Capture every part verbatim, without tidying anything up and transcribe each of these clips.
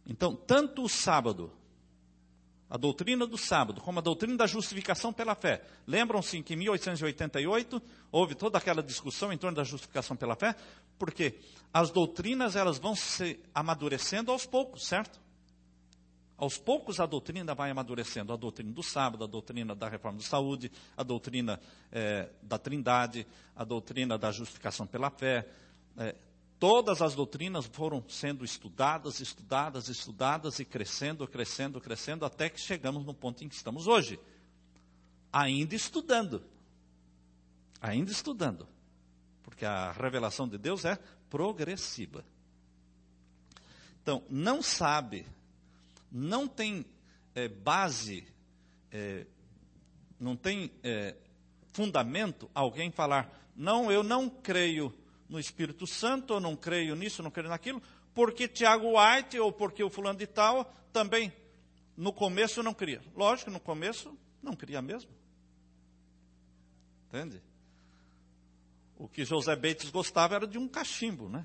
Então, tanto o sábado, a doutrina do sábado, como a doutrina da justificação pela fé. Lembram-se que em mil oitocentos e oitenta e oito houve toda aquela discussão em torno da justificação pela fé? Porque as doutrinas elas vão se amadurecendo aos poucos, certo? Aos poucos a doutrina vai amadurecendo. A doutrina do sábado, a doutrina da reforma da saúde, a doutrina é, da trindade, a doutrina da justificação pela fé. É, todas as doutrinas foram sendo estudadas, estudadas, estudadas e crescendo, crescendo, crescendo, até que chegamos no ponto em que estamos hoje. Ainda estudando. Ainda estudando. Porque a revelação de Deus é progressiva. Então, não sabe... Não tem é, base, é, não tem é, fundamento alguém falar, não, eu não creio no Espírito Santo, eu não creio nisso, eu não creio naquilo, porque Tiago White ou porque o fulano de tal também, no começo não cria. Lógico, no começo não cria mesmo. Entende? O que José Bates gostava era de um cachimbo, né?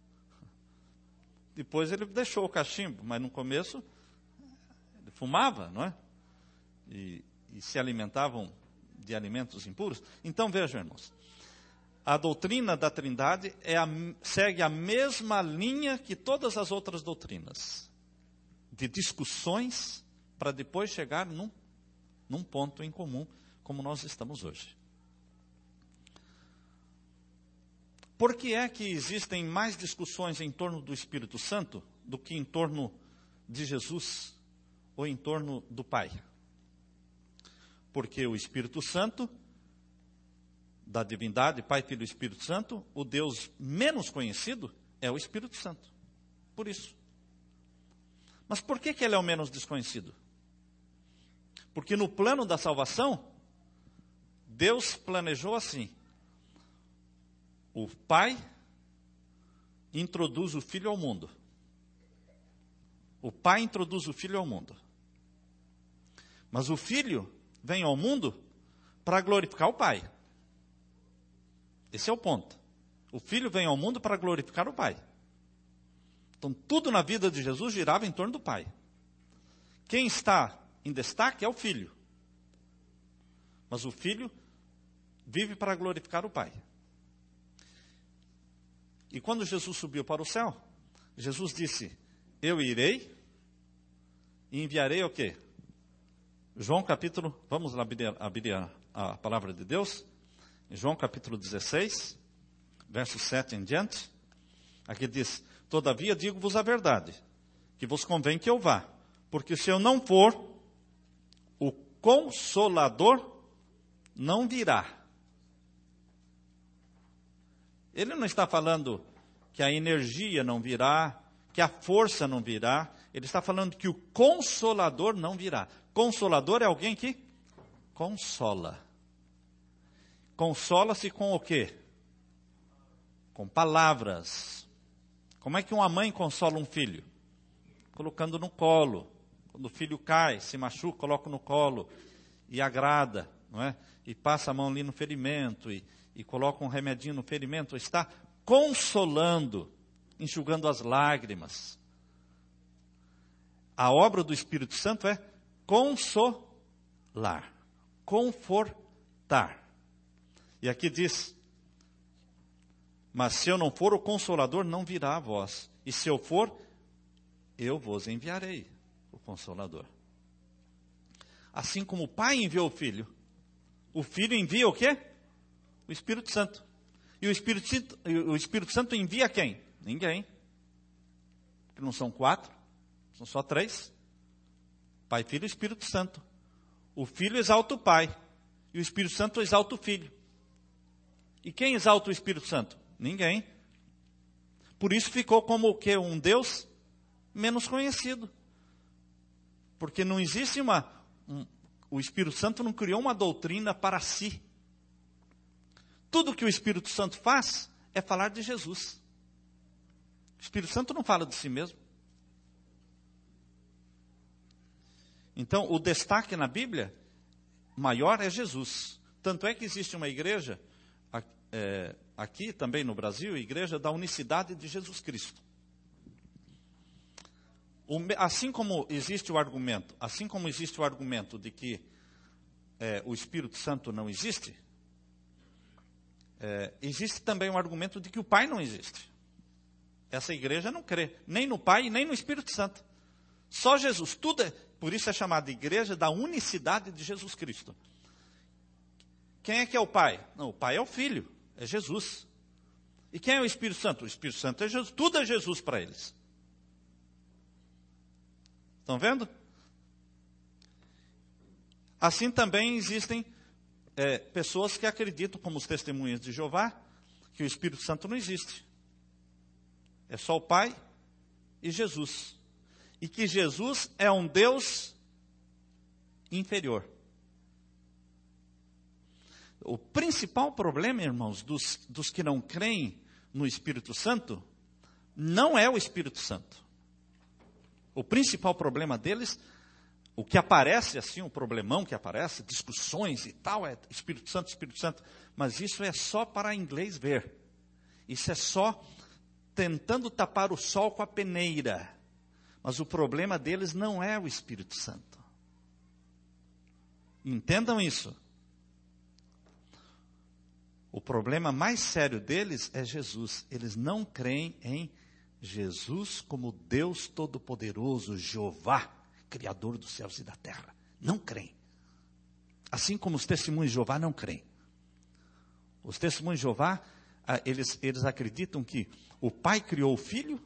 Depois ele deixou o cachimbo, mas no começo... fumava, não é? E, e se alimentavam de alimentos impuros. Então, vejam, irmãos. A doutrina da Trindade é a, segue a mesma linha que todas as outras doutrinas. De discussões para depois chegar num, num ponto em comum, como nós estamos hoje. Por que é que existem mais discussões em torno do Espírito Santo do que em torno de Jesus? Ou em torno do Pai? Porque o Espírito Santo, da divindade, Pai, Filho e Espírito Santo, o Deus menos conhecido é o Espírito Santo. Por isso. Mas por que que ele é o menos desconhecido? Porque no plano da salvação, Deus planejou assim. O Pai introduz o Filho ao mundo. O Pai introduz o Filho ao mundo. Mas o Filho vem ao mundo para glorificar o Pai. Esse é o ponto. O Filho vem ao mundo para glorificar o Pai. Então, tudo na vida de Jesus girava em torno do Pai. Quem está em destaque é o Filho. Mas o Filho vive para glorificar o Pai. E quando Jesus subiu para o céu, Jesus disse, eu irei e enviarei o quê? João capítulo, vamos lá abrir, abrir a, a palavra de Deus. João capítulo dezesseis, verso sete em diante. Aqui diz, todavia digo-vos a verdade, que vos convém que eu vá. Porque se eu não for, o Consolador não virá. Ele não está falando que a energia não virá, que a força não virá. Ele está falando que o Consolador não virá. Consolador é alguém que consola. Consola-se com o quê? Com palavras. Como é que uma mãe consola um filho? Colocando no colo. Quando o filho cai, se machuca, coloca no colo e agrada, não é? E passa a mão ali no ferimento e, e coloca um remedinho no ferimento. Está consolando, enxugando as lágrimas. A obra do Espírito Santo é consolar, confortar. E aqui diz, mas se eu não for, o Consolador não virá a vós. E se eu for, eu vos enviarei o Consolador. Assim como o Pai enviou o Filho, o Filho envia o quê? O Espírito Santo. E o Espírito Santo, o Espírito Santo envia quem? Ninguém. Porque não são quatro, são só três. Pai, Filho e Espírito Santo. O Filho exalta o Pai. E o Espírito Santo exalta o Filho. E quem exalta o Espírito Santo? Ninguém. Por isso ficou como o quê? Um Deus menos conhecido. Porque não existe uma... Um, o Espírito Santo não criou uma doutrina para si. Tudo que o Espírito Santo faz é falar de Jesus. O Espírito Santo não fala de si mesmo. Então, o destaque na Bíblia maior é Jesus. Tanto é que existe uma igreja, é, aqui também no Brasil, a igreja da unicidade de Jesus Cristo. o, assim como existe o argumento, assim como existe o argumento de que é, o Espírito Santo não existe, é, existe também o argumento de que o Pai não existe. Essa igreja não crê nem no Pai nem no Espírito Santo. Só Jesus. Tudo é, por isso é chamada igreja da unicidade de Jesus Cristo. Quem é que é o Pai? Não, o Pai é o Filho, é Jesus. E quem é o Espírito Santo? O Espírito Santo é Jesus. Tudo é Jesus para eles. Estão vendo? Assim também existem é, pessoas que acreditam, como os testemunhas de Jeová, que o Espírito Santo não existe. É só o Pai e Jesus. E que Jesus é um Deus inferior. O principal problema, irmãos, dos, dos que não creem no Espírito Santo, não é o Espírito Santo. O principal problema deles, o que aparece assim, o problemão que aparece, discussões e tal, é Espírito Santo, Espírito Santo. Mas isso é só para inglês ver. Isso é só tentando tapar o sol com a peneira. Mas o problema deles não é o Espírito Santo. Entendam isso. O problema mais sério deles é Jesus. Eles não creem em Jesus como Deus Todo-Poderoso, Jeová, Criador dos céus e da terra. Não creem. Assim como os testemunhos de Jeová não creem. Os testemunhos de Jeová, eles, eles acreditam que o Pai criou o Filho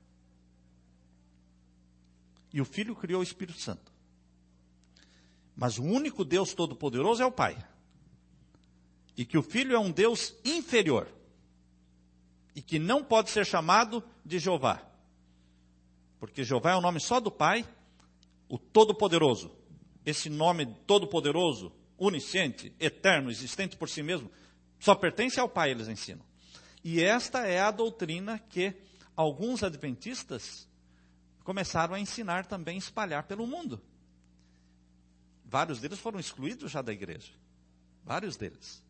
e o Filho criou o Espírito Santo. Mas o único Deus Todo-Poderoso é o Pai. E que o Filho é um Deus inferior. E que não pode ser chamado de Jeová. Porque Jeová é o nome só do Pai, o Todo-Poderoso. Esse nome Todo-Poderoso, onisciente, eterno, existente por si mesmo, só pertence ao Pai, eles ensinam. E esta é a doutrina que alguns adventistas começaram a ensinar também, espalhar pelo mundo. Vários deles foram excluídos já da igreja. Vários deles.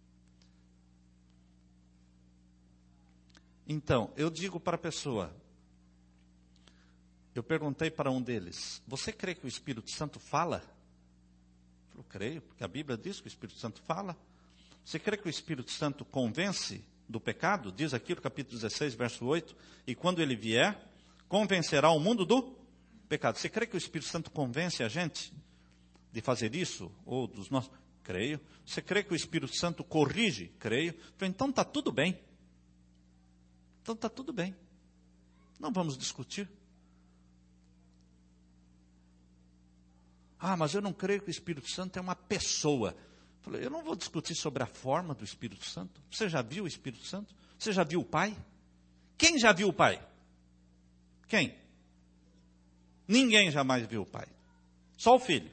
Então, eu digo para a pessoa, eu perguntei para um deles, você crê que o Espírito Santo fala? Ele falou, creio, porque a Bíblia diz que o Espírito Santo fala. Você crê que o Espírito Santo convence do pecado? Diz aqui no capítulo dezesseis, verso oito, e quando ele vier, convencerá o mundo do pecado. Você crê que o Espírito Santo convence a gente de fazer isso? Ou dos nossos... Creio. Você crê que o Espírito Santo corrige? Creio. Falei, então está tudo bem. Então está tudo bem. Não vamos discutir. Ah, mas eu não creio que o Espírito Santo é uma pessoa. Falei, eu não vou discutir sobre a forma do Espírito Santo. Você já viu o Espírito Santo? Você já viu o Pai? Quem já viu o Pai? Quem? Ninguém jamais viu o Pai. Só o Filho.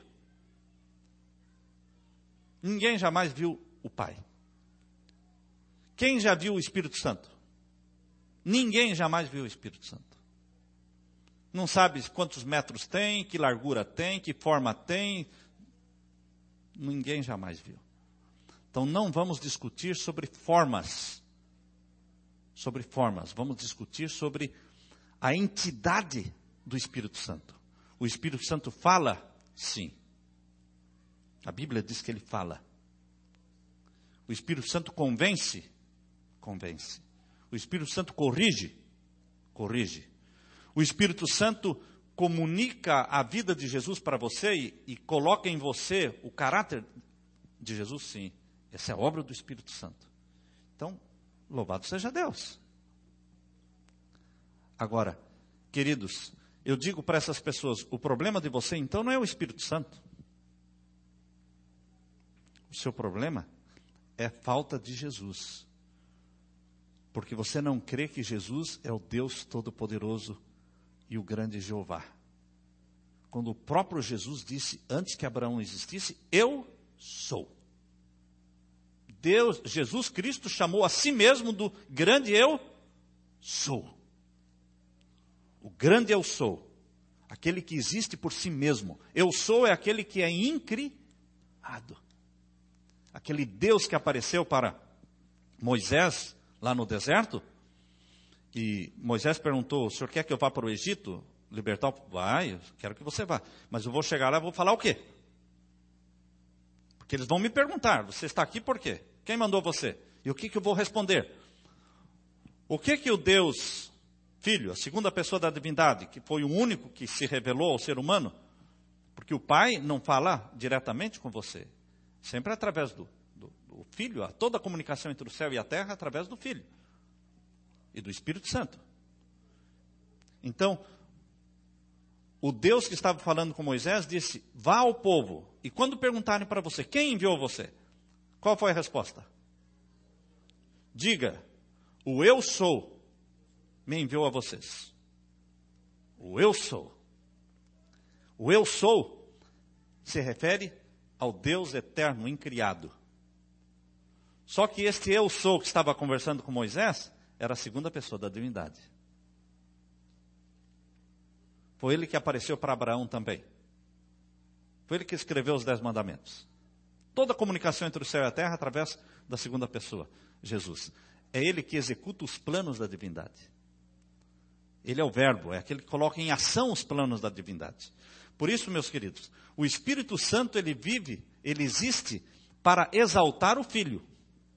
Ninguém jamais viu o Pai. Quem já viu o Espírito Santo? Ninguém jamais viu o Espírito Santo. Não sabe quantos metros tem, que largura tem, que forma tem. Ninguém jamais viu. Então não vamos discutir sobre formas. Sobre formas. Vamos discutir sobre a entidade do Espírito Santo. O Espírito Santo fala? Sim. A Bíblia diz que ele fala. O Espírito Santo convence? Convence. O Espírito Santo corrige? Corrige. O Espírito Santo comunica a vida de Jesus para você e, e coloca em você o caráter de Jesus? Sim. Essa é a obra do Espírito Santo. Então, louvado seja Deus. Agora, queridos, eu digo para essas pessoas, o problema de você então não é o Espírito Santo. O seu problema é falta de Jesus. Porque você não crê que Jesus é o Deus Todo-Poderoso e o grande Jeová. Quando o próprio Jesus disse, antes que Abraão existisse, eu sou. Deus, Jesus Cristo chamou a si mesmo do grande eu sou. O grande eu sou. Aquele que existe por si mesmo. Eu sou é aquele que é incriado. Aquele Deus que apareceu para Moisés lá no deserto. E Moisés perguntou, o senhor quer que eu vá para o Egito? libertar o... Vai, eu quero que você vá. Mas eu vou chegar lá e vou falar o quê? Porque eles vão me perguntar, você está aqui por quê? Quem mandou você? E o que, que eu vou responder? O que que o Deus Filho, a segunda pessoa da divindade, que foi o único que se revelou ao ser humano, porque o Pai não fala diretamente com você, sempre através do, do, do Filho, toda a comunicação entre o céu e a terra é através do Filho e do Espírito Santo. Então, o Deus que estava falando com Moisés disse, vá ao povo, e quando perguntarem para você, quem enviou você? Qual foi a resposta? Diga, o eu sou me enviou a vocês. O eu sou. O eu sou se refere ao Deus eterno, incriado. Só que este eu sou que estava conversando com Moisés era a segunda pessoa da divindade. Foi ele que apareceu para Abraão também. Foi ele que escreveu os dez mandamentos. Toda a comunicação entre o céu e a terra através da segunda pessoa, Jesus. É ele que executa os planos da divindade. Ele é o verbo, é aquele que coloca em ação os planos da divindade. Por isso, meus queridos, o Espírito Santo, ele vive, ele existe para exaltar o Filho.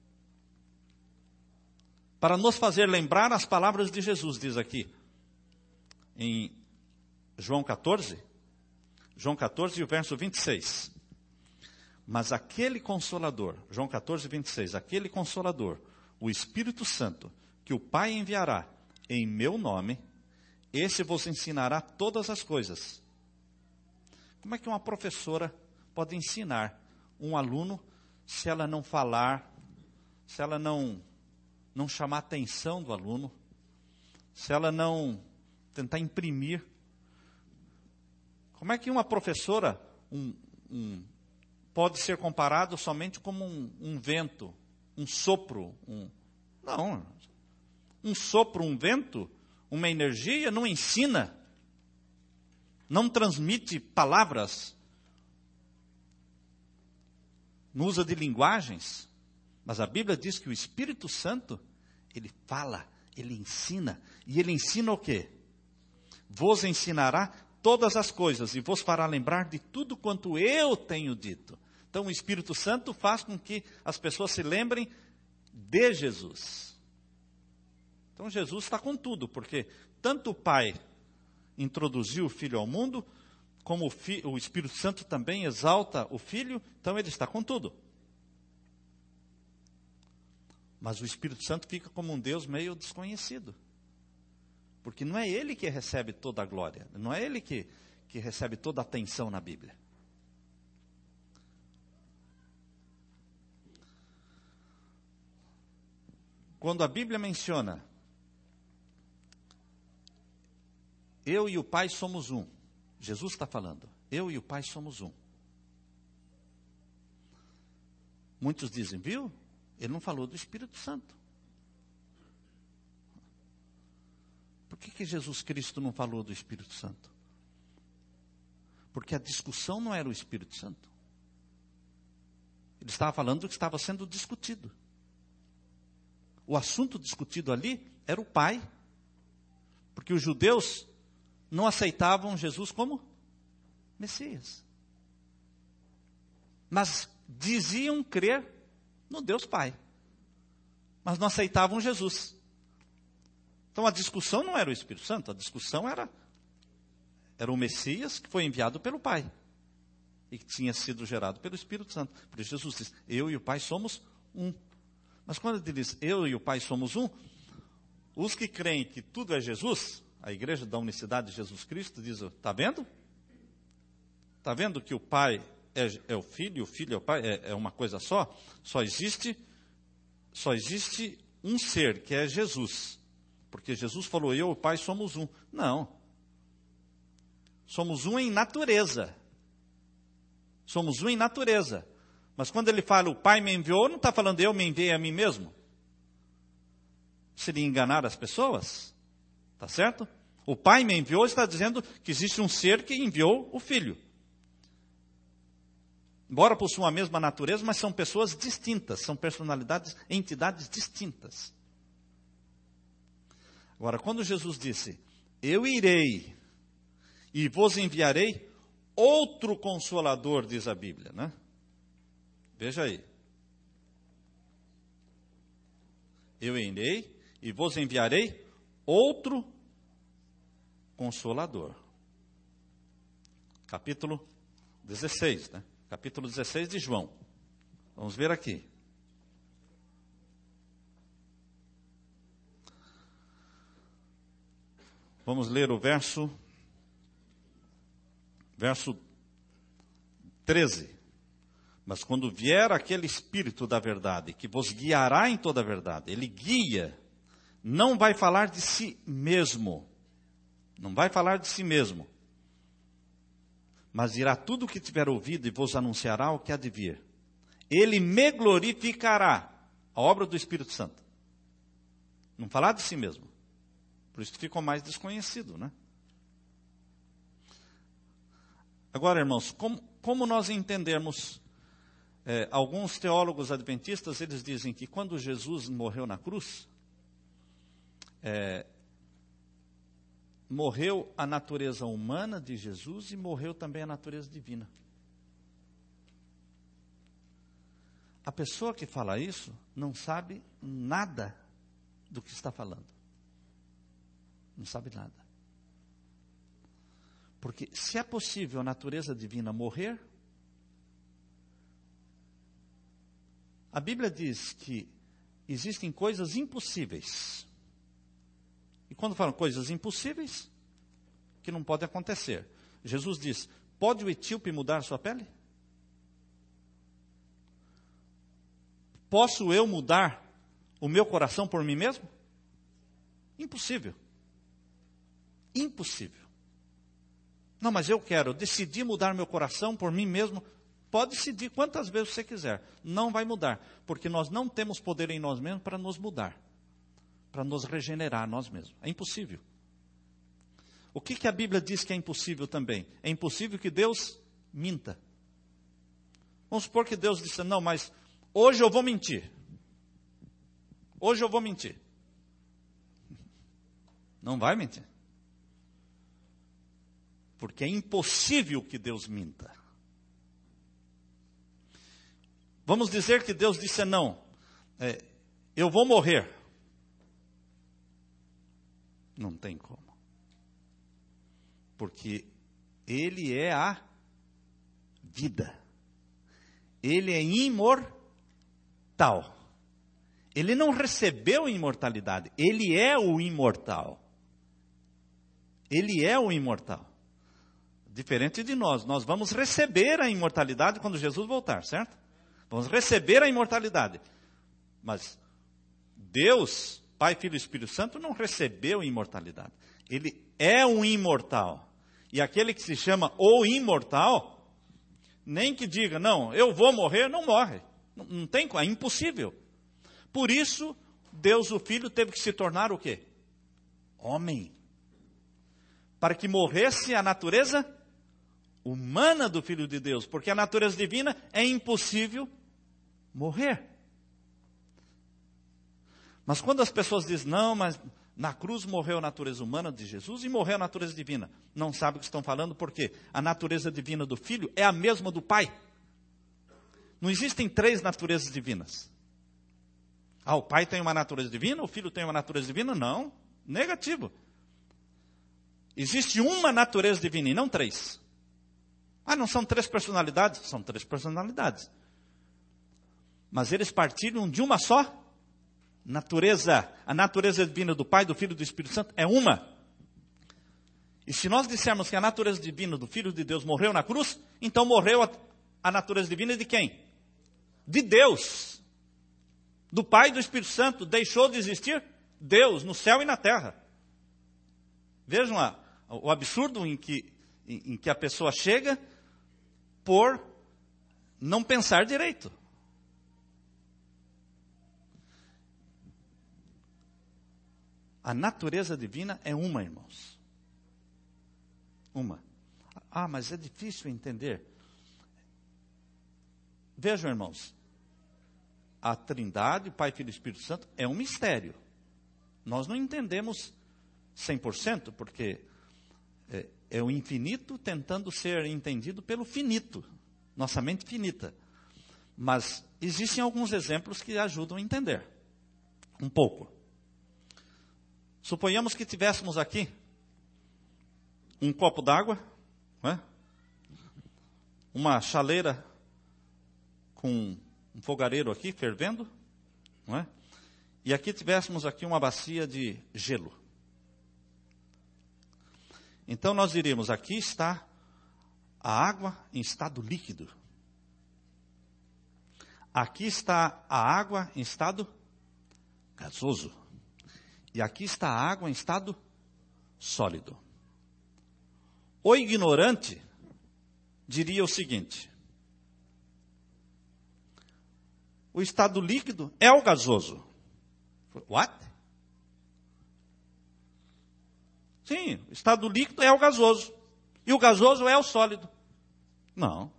Para nos fazer lembrar as palavras de Jesus, diz aqui, em João catorze, João catorze e o verso vinte e seis. Mas aquele Consolador, João catorze, vinte e seis, aquele Consolador, o Espírito Santo, que o Pai enviará em meu nome, esse vos ensinará todas as coisas. Como é que uma professora pode ensinar um aluno se ela não falar, se ela não, não chamar a atenção do aluno, se ela não tentar imprimir? Como é que uma professora um, um, pode ser comparado somente como um, um vento, um sopro? Um, não, um sopro, um vento, uma energia, não ensina, não transmite palavras, não usa de linguagens, mas a Bíblia diz que o Espírito Santo, ele fala, ele ensina, e ele ensina o quê? Vos ensinará todas as coisas, e vos fará lembrar de tudo quanto eu tenho dito. Então o Espírito Santo faz com que as pessoas se lembrem de Jesus. Então Jesus está com tudo, porque tanto o Pai introduziu o Filho ao mundo, como o, fi, o Espírito Santo também exalta o Filho, então ele está com tudo. Mas o Espírito Santo fica como um Deus meio desconhecido. Porque não é ele que recebe toda a glória, não é ele que, que recebe toda a atenção na Bíblia. Quando a Bíblia menciona eu e o Pai somos um. Jesus está falando. Eu e o Pai somos um. Muitos dizem, viu? Ele não falou do Espírito Santo. Por que que Jesus Cristo não falou do Espírito Santo? Porque a discussão não era o Espírito Santo. Ele estava falando do que estava sendo discutido. O assunto discutido ali era o Pai. Porque os judeus não aceitavam Jesus como Messias. Mas diziam crer no Deus Pai. Mas não aceitavam Jesus. Então a discussão não era o Espírito Santo, a discussão era, era o Messias que foi enviado pelo Pai. E que tinha sido gerado pelo Espírito Santo. Por isso Jesus diz, eu e o Pai somos um. Mas quando ele diz, eu e o Pai somos um, os que creem que tudo é Jesus, a igreja da unicidade de Jesus Cristo diz, está vendo? Está vendo que o Pai é, é o Filho, e o Filho é o Pai, é, é uma coisa só? Só existe, só existe um ser, que é Jesus. Porque Jesus falou, eu e o Pai somos um. Não. Somos um em natureza. Somos um em natureza. Mas quando ele fala, o Pai me enviou, não está falando eu me enviei a mim mesmo. Seria enganar as pessoas. Tá certo? O Pai me enviou, está dizendo que existe um ser que enviou o Filho. Embora possuam a mesma natureza, mas são pessoas distintas, são personalidades, entidades distintas. Agora, quando Jesus disse, eu irei e vos enviarei outro Consolador, diz a Bíblia, né? Veja aí. Eu irei e vos enviarei outro Consolador. Capítulo dezesseis, né? Capítulo dezesseis de João. Vamos ver aqui. Vamos ler o verso, verso treze. Mas quando vier aquele Espírito da verdade, que vos guiará em toda a verdade, ele guia, não vai falar de si mesmo, não vai falar de si mesmo, mas dirá tudo o que tiver ouvido e vos anunciará o que há de vir. Ele me glorificará, a obra do Espírito Santo. Não falar de si mesmo. Por isso que ficou mais desconhecido, né? Agora, irmãos, como, como nós entendemos, é, alguns teólogos adventistas, eles dizem que quando Jesus morreu na cruz, é, morreu a natureza humana de Jesus e morreu também a natureza divina. A pessoa que fala isso não sabe nada do que está falando. Não sabe nada. Porque se é possível a natureza divina morrer, a Bíblia diz que existem coisas impossíveis. E quando falam coisas impossíveis, que não pode acontecer. Jesus diz, pode o etíope mudar sua pele? Posso eu mudar o meu coração por mim mesmo? Impossível. Impossível. Não, mas eu quero decidir mudar meu coração por mim mesmo. Pode decidir quantas vezes você quiser. Não vai mudar. Porque nós não temos poder em nós mesmos para nos mudar. Para nos regenerar nós mesmos. É impossível. O que, que a Bíblia diz que é impossível também? É impossível que Deus minta. Vamos supor que Deus disse, não, mas hoje eu vou mentir. Hoje eu vou mentir. Não vai mentir. Porque é impossível que Deus minta. Vamos dizer que Deus disse não, é, eu vou morrer. Não tem como. Porque Ele é a vida. Ele é imortal. Ele não recebeu imortalidade. Ele é o imortal. Ele é o imortal. Diferente de nós. Nós vamos receber a imortalidade quando Jesus voltar, certo? Vamos receber a imortalidade. Mas Deus, Pai, Filho e Espírito Santo, não recebeu imortalidade. Ele é um imortal. E aquele que se chama o imortal, nem que diga, não, eu vou morrer, não morre. Não, não tem como, é impossível. Por isso, Deus, o Filho, teve que se tornar o quê? Homem. Para que morresse a natureza humana do Filho de Deus. Porque a natureza divina é impossível morrer. Mas quando as pessoas dizem, não, mas na cruz morreu a natureza humana de Jesus e morreu a natureza divina. Não sabe o que estão falando, porque a natureza divina do Filho é a mesma do Pai. Não existem três naturezas divinas. Ah, o Pai tem uma natureza divina, o Filho tem uma natureza divina? Não, negativo. Existe uma natureza divina e não três. Ah, não são três personalidades? São três personalidades. Mas eles partilham de uma só natureza. A natureza divina do Pai, do Filho e do Espírito Santo é uma. E se nós dissermos que a natureza divina do Filho de Deus morreu na cruz, então morreu a, a natureza divina de quem? De Deus. Do Pai e do Espírito Santo. Deixou de existir Deus no céu e na terra. Vejam lá, o absurdo em que, em, em que a pessoa chega por não pensar direito. A natureza divina é uma, irmãos. Uma. Ah, mas é difícil entender. Vejam, irmãos. A Trindade, Pai, Filho e Espírito Santo, é um mistério. Nós não entendemos cem por cento, porque É, é o infinito tentando ser entendido pelo finito. Nossa mente finita. Mas existem alguns exemplos que ajudam a entender. Um pouco. Suponhamos que tivéssemos aqui um copo d'água, né? Uma chaleira com um fogareiro aqui fervendo, não é? E aqui tivéssemos aqui uma bacia de gelo. Então nós diríamos, aqui está a água em estado líquido. Aqui está a água em estado gasoso. E aqui está a água em estado sólido. O ignorante diria o seguinte: o estado líquido é o gasoso. What? Sim, o estado líquido é o gasoso. E o gasoso é o sólido. Não.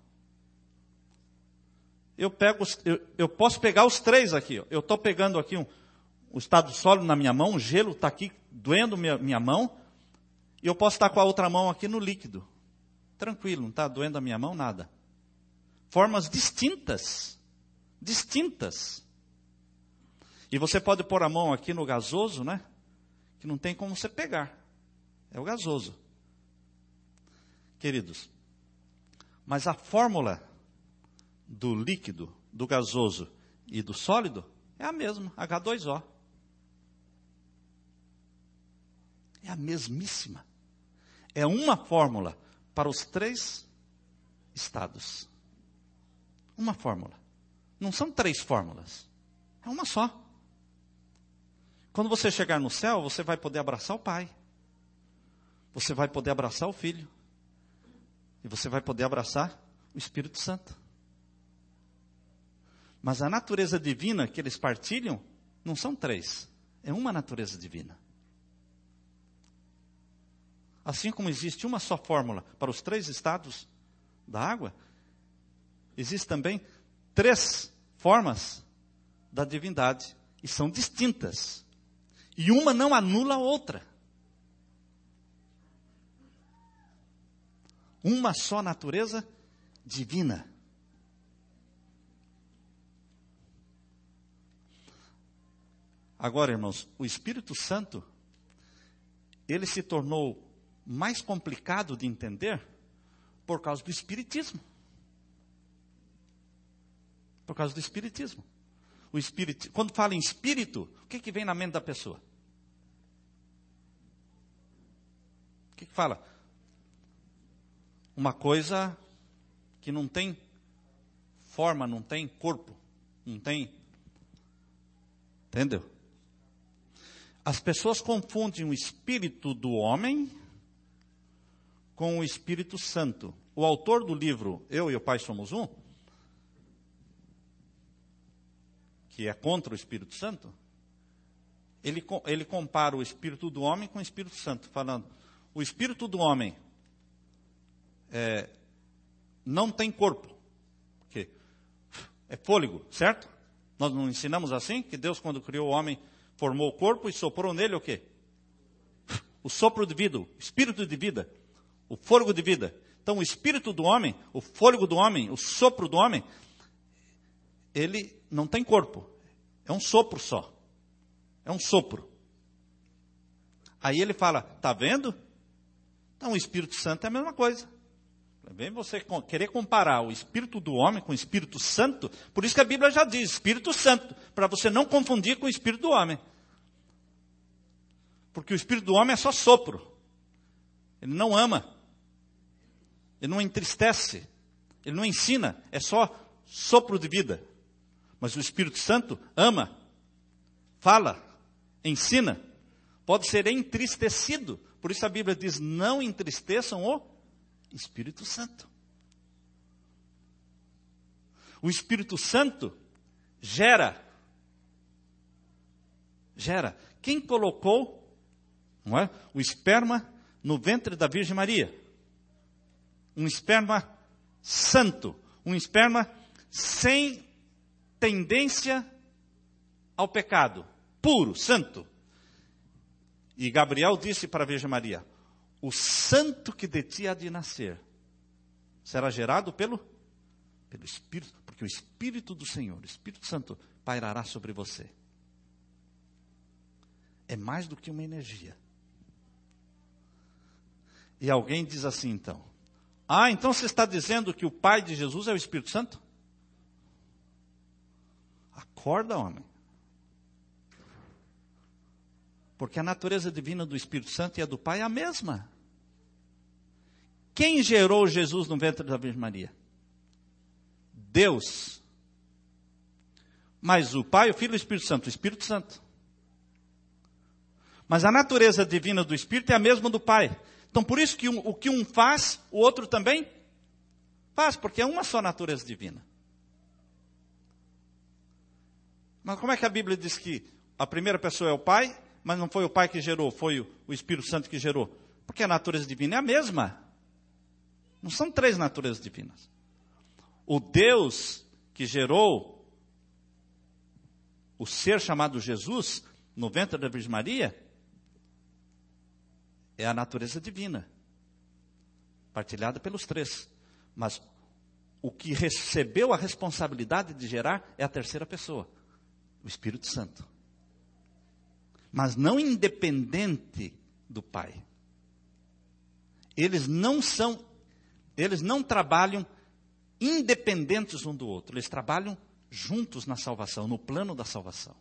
Eu, pego, eu, eu posso pegar os três aqui. Ó. Eu estou pegando aqui um, o estado sólido na minha mão, o gelo está aqui doendo minha, minha mão, e eu posso estar com a outra mão aqui no líquido. Tranquilo, não está doendo a minha mão, nada. Formas distintas. Distintas. E você pode pôr a mão aqui no gasoso, né? Que não tem como você pegar. É o gasoso. Queridos, mas a fórmula do líquido, do gasoso e do sólido é a mesma, agá dois ó. É a mesmíssima. É uma fórmula para os três estados. Uma fórmula. Não são três fórmulas. É uma só. Quando você chegar no céu, você vai poder abraçar o Pai. Você vai poder abraçar o Filho. E você vai poder abraçar o Espírito Santo. Mas a natureza divina que eles partilham não são três. É uma natureza divina. Assim como existe uma só fórmula para os três estados da água, existe também três formas da divindade. E são distintas. E uma não anula a outra. Uma só natureza divina. Agora, irmãos, o Espírito Santo, ele se tornou mais complicado de entender por causa do Espiritismo. Por causa do Espiritismo. O espírito, quando fala em espírito, o que, que vem na mente da pessoa? O que, que fala? Uma coisa que não tem forma, não tem corpo, não tem... Entendeu? As pessoas confundem o espírito do homem com o Espírito Santo. O autor do livro Eu e o Pai Somos Um, que é contra o Espírito Santo, ele, ele compara o espírito do homem com o Espírito Santo, falando, o espírito do homem é, não tem corpo, que é fôlego, certo? Nós não ensinamos assim, que Deus, quando criou o homem, formou o corpo e soprou nele o quê? O sopro de vida, o espírito de vida, o fôlego de vida. Então, o espírito do homem, o fôlego do homem, o sopro do homem, ele não tem corpo. É um sopro só. É um sopro. Aí ele fala, está vendo? Então, o Espírito Santo é a mesma coisa. Vem você querer comparar o Espírito do homem com o Espírito Santo, por isso que a Bíblia já diz, Espírito Santo, para você não confundir com o Espírito do homem. Porque o Espírito do homem é só sopro. Ele não ama. Ele não entristece. Ele não ensina. É só sopro de vida. Mas o Espírito Santo ama, fala, ensina. Pode ser entristecido. Por isso a Bíblia diz, não entristeçam o Espírito Santo. O Espírito Santo gera. Gera. Quem colocou, não é, o esperma no ventre da Virgem Maria? Um esperma santo. Um esperma sem tendência ao pecado. Puro, santo. E Gabriel disse para a Virgem Maria, o santo que de ti há de nascer será gerado pelo, pelo Espírito, porque o Espírito do Senhor, o Espírito Santo, pairará sobre você. É mais do que uma energia. E alguém diz assim então, ah, então você está dizendo que o Pai de Jesus é o Espírito Santo? Acorda, homem. Porque a natureza divina do Espírito Santo e a do Pai é a mesma. Quem gerou Jesus no ventre da Virgem Maria? Deus. Mas o Pai, o Filho e o Espírito Santo, o Espírito Santo. Mas a natureza divina do Espírito é a mesma do Pai. Então por isso que um, o que um faz, o outro também faz, porque é uma só natureza divina. Mas como é que a Bíblia diz que a primeira pessoa é o Pai, mas não foi o Pai que gerou, foi o, o Espírito Santo que gerou? Porque a natureza divina é a mesma. Não são três naturezas divinas. O Deus que gerou o ser chamado Jesus no ventre da Virgem Maria é a natureza divina, partilhada pelos três. Mas o que recebeu a responsabilidade de gerar é a terceira pessoa, o Espírito Santo. Mas não independente do Pai. Eles não são, eles não trabalham independentes um do outro. Eles trabalham juntos na salvação, no plano da salvação.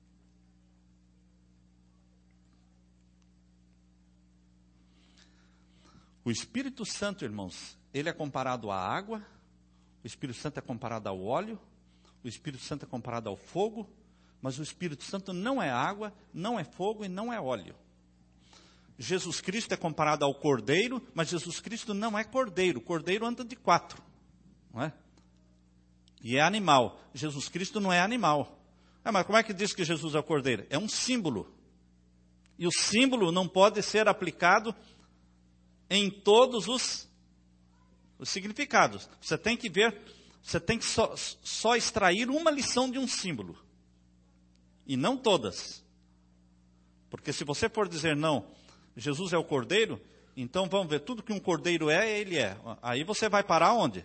O Espírito Santo, irmãos, ele é comparado à água, o Espírito Santo é comparado ao óleo, o Espírito Santo é comparado ao fogo, mas o Espírito Santo não é água, não é fogo e não é óleo. Jesus Cristo é comparado ao cordeiro, mas Jesus Cristo não é cordeiro. O cordeiro anda de quatro, não é? E é animal. Jesus Cristo não é animal. Ah, mas como é que diz que Jesus é o cordeiro? É um símbolo. E o símbolo não pode ser aplicado em todos os, os significados. Você tem que ver, você tem que só, só extrair uma lição de um símbolo. E não todas. Porque se você for dizer, não, Jesus é o cordeiro, então vamos ver, tudo que um cordeiro é, ele é. Aí você vai parar onde?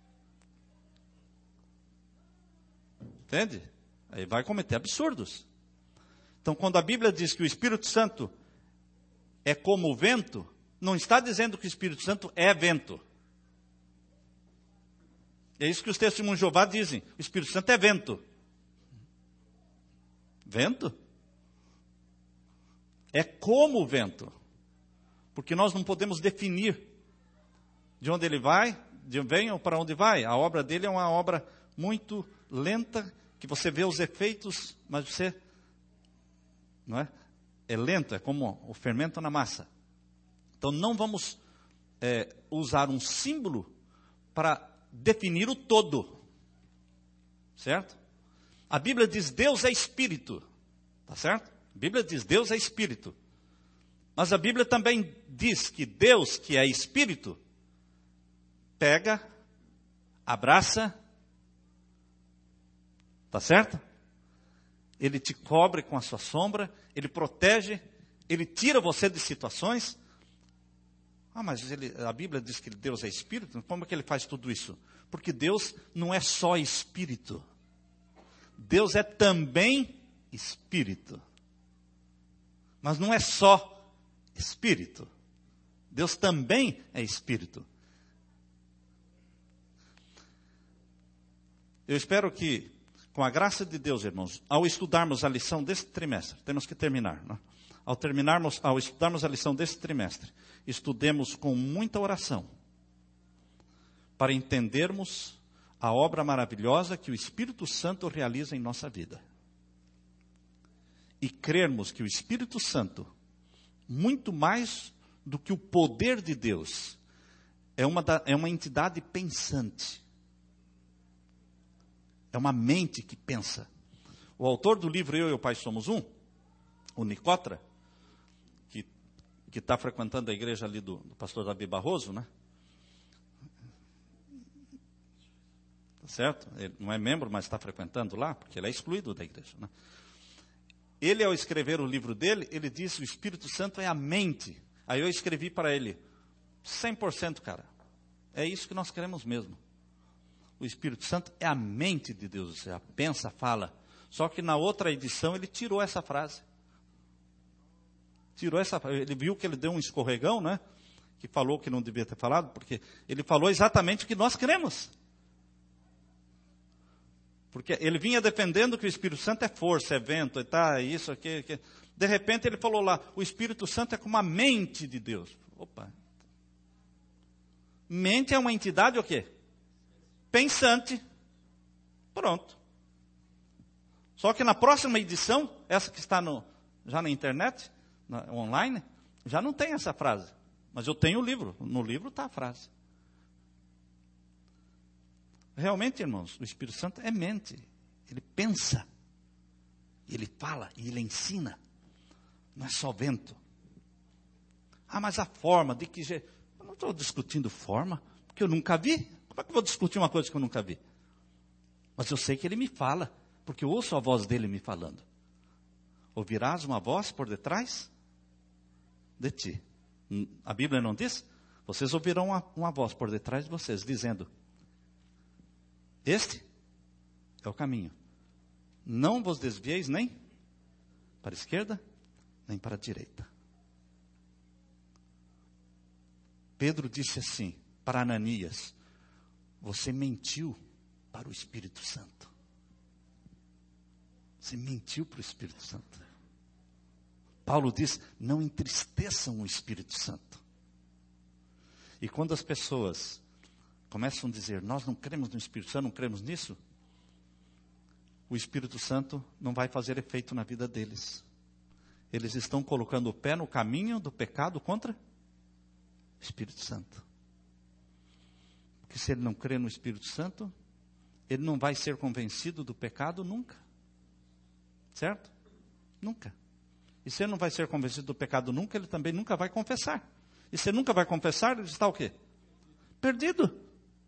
Entende? Aí vai cometer absurdos. Então, quando a Bíblia diz que o Espírito Santo é como o vento, não está dizendo que o Espírito Santo é vento. É isso que os testemunhos de Jeová dizem. O Espírito Santo é vento. Vento? É como o vento. Porque nós não podemos definir de onde ele vai, de onde vem ou para onde vai. A obra dele é uma obra muito lenta, que você vê os efeitos, mas você, não é? É lento, é como o fermento na massa. Então não vamos é, usar um símbolo para definir o todo. Certo? A Bíblia diz Deus é Espírito. Tá certo? A Bíblia diz Deus é Espírito. Mas a Bíblia também diz que Deus, que é Espírito, pega, abraça, tá certo? Ele te cobre com a sua sombra, ele protege, ele tira você de situações. Ah, mas ele, a Bíblia diz que Deus é Espírito, como é que ele faz tudo isso? Porque Deus não é só Espírito. Deus é também Espírito. Mas não é só Espírito. Deus também é Espírito. Eu espero que, com a graça de Deus, irmãos, ao estudarmos a lição deste trimestre, temos que terminar, né? Ao terminarmos, ao estudarmos a lição deste trimestre, estudemos com muita oração, para entendermos a obra maravilhosa que o Espírito Santo realiza em nossa vida. E crermos que o Espírito Santo, muito mais do que o poder de Deus, é uma, da, é uma entidade pensante. É uma mente que pensa. O autor do livro Eu e o Pai Somos Um, o Nicotra, que que está frequentando a igreja ali do, do pastor Davi Barroso, né? Tá certo? Ele não é membro, mas está frequentando lá, porque ele é excluído da igreja, né? Ele, ao escrever o livro dele, ele diz que o Espírito Santo é a mente, Aí eu escrevi para ele, cem por cento, cara, é isso que nós queremos mesmo. O Espírito Santo é a mente de Deus, você pensa, fala. Só que na outra edição ele tirou essa frase. Tirou essa frase. Ele viu que ele deu um escorregão, né? Que falou que não devia ter falado, porque ele falou exatamente o que nós queremos. Porque ele vinha defendendo que o Espírito Santo é força, é vento, é tá, isso, aqui, aqui. De repente ele falou lá, o Espírito Santo é como a mente de Deus. Opa. Mente é uma entidade o quê? Pensante. Pronto. Só que na próxima edição, essa que está no, já na internet, na, online, já não tem essa frase. Mas eu tenho o livro. No livro está a frase. Realmente, irmãos, o Espírito Santo é mente. Ele pensa. Ele fala e ele ensina. Não é só vento. Ah, mas a forma, de que jeito? Eu não estou discutindo forma, porque eu nunca vi. Como é que eu vou discutir uma coisa que eu nunca vi? Mas eu sei que ele me fala, porque eu ouço a voz dele me falando. Ouvirás uma voz por detrás de ti. A Bíblia não diz? Vocês ouvirão uma, uma voz por detrás de vocês, dizendo, este é o caminho. Não vos desvieis nem para a esquerda, nem para a direita. Pedro disse assim, para Ananias, você mentiu para o Espírito Santo. Você mentiu para o Espírito Santo. Paulo diz, não entristeçam o Espírito Santo. E quando as pessoas começam a dizer, nós não cremos no Espírito Santo, não cremos nisso, o Espírito Santo não vai fazer efeito na vida deles. Eles estão colocando o pé no caminho do pecado contra o Espírito Santo. Porque se ele não crê no Espírito Santo, ele não vai ser convencido do pecado nunca. Certo? Nunca. E se ele não vai ser convencido do pecado nunca, ele também nunca vai confessar. E se ele nunca vai confessar, ele está o quê? Perdido.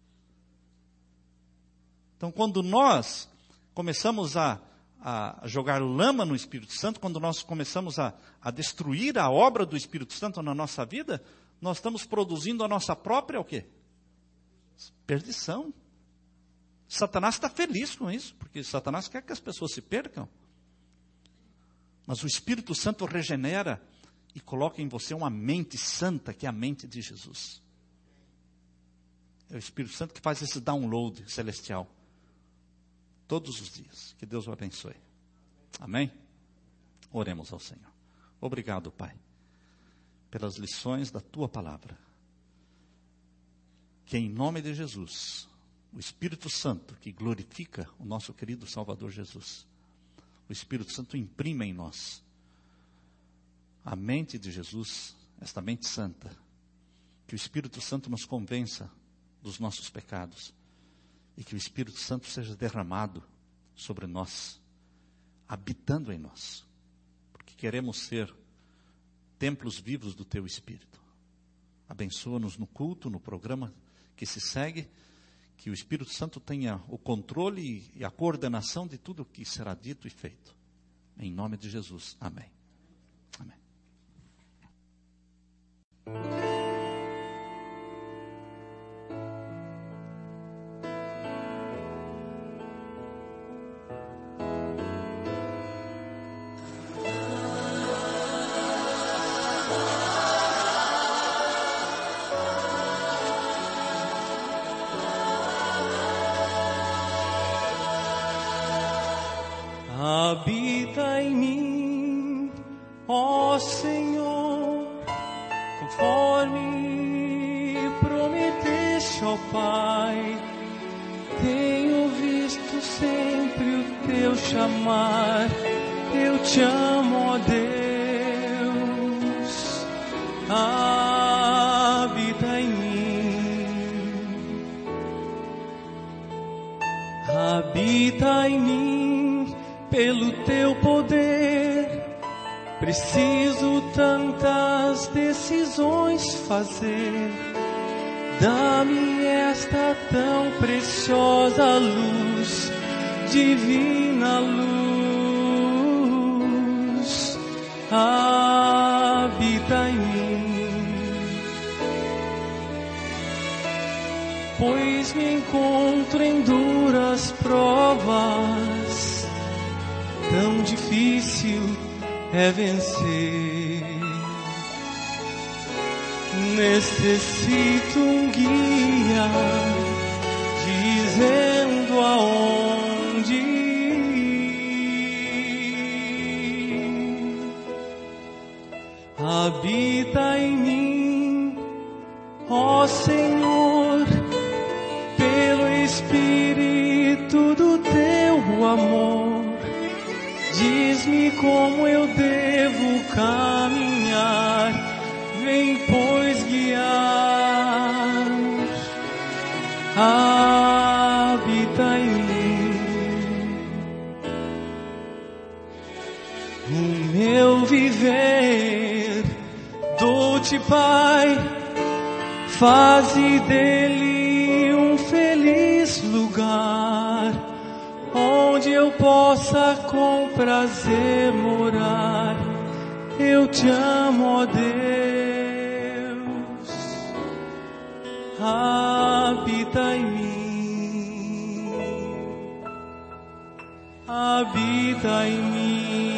Então, quando nós começamos a, a jogar lama no Espírito Santo, quando nós começamos a, a destruir a obra do Espírito Santo na nossa vida, nós estamos produzindo a nossa própria o quê? Perdição. Satanás está feliz com isso, porque Satanás quer que as pessoas se percam. Mas o Espírito Santo regenera e coloca em você uma mente santa, que é a mente de Jesus. É o Espírito Santo que faz esse download celestial. Todos os dias. Que Deus o abençoe. Amém? Oremos ao Senhor. Obrigado, Pai, pelas lições da Tua palavra. Que em nome de Jesus, o Espírito Santo que glorifica o nosso querido Salvador Jesus, o Espírito Santo imprime em nós a mente de Jesus, esta mente santa. Que o Espírito Santo nos convença dos nossos pecados. E que o Espírito Santo seja derramado sobre nós, habitando em nós. Porque queremos ser templos vivos do Teu Espírito. Abençoa-nos no culto, no programa que se segue. Que o Espírito Santo tenha o controle e a coordenação de tudo o que será dito e feito. Em nome de Jesus. Amém. Amém. Habita em mim, ó Senhor, conforme prometeste ao Pai. Tenho visto sempre o Teu chamar, eu te amo, ó Deus. Habita em mim, habita em mim. Pelo Teu poder, preciso tantas decisões fazer. Dá-me esta tão preciosa luz, divina luz. Habita em mim, pois me encontro em duras provas, tão difícil é vencer. Necessito um guia, dizendo aonde ir. Habita em mim, ó Senhor, pelo Espírito do teu amor. Diz-me como eu devo caminhar, vem pois guiar. Habita em mim. O meu viver dou-te, Pai, faze dele um feliz lugar, onde eu possa com prazer morar. Eu te amo, ó Deus. Habita em mim. Habita em mim.